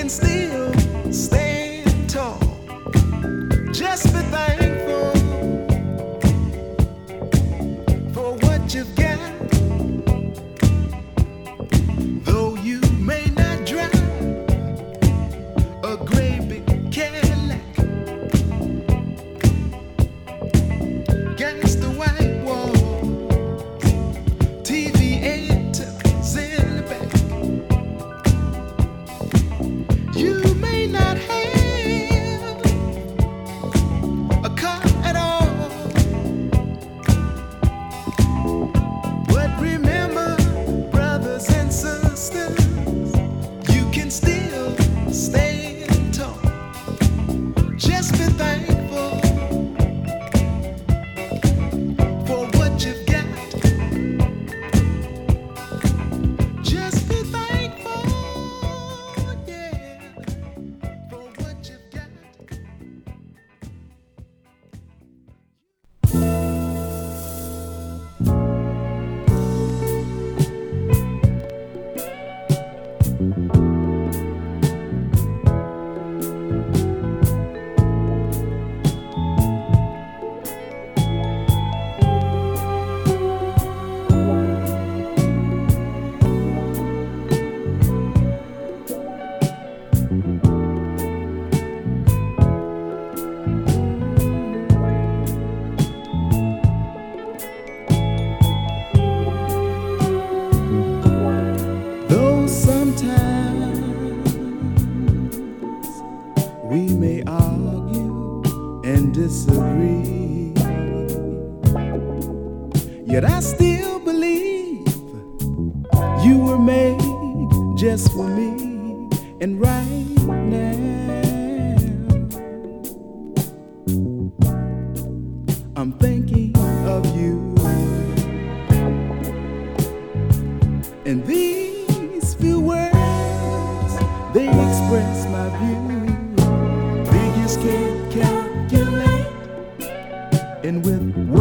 still stand tall. Just be thankful for what you've got. Though you may not drive a great big Cadillac, against the white wall, TV antennas in the back. You may not have a car at all, but remember, brothers and sisters, you can still stand tall. Just be thankful for what you've got. Just be thankful, yeah, for what you've got. Though sometimes we may argue and disagree, yet I still believe you were made just for me. And right now I'm thinking of you. And these few words, they express my view. Figures can't calculate, and with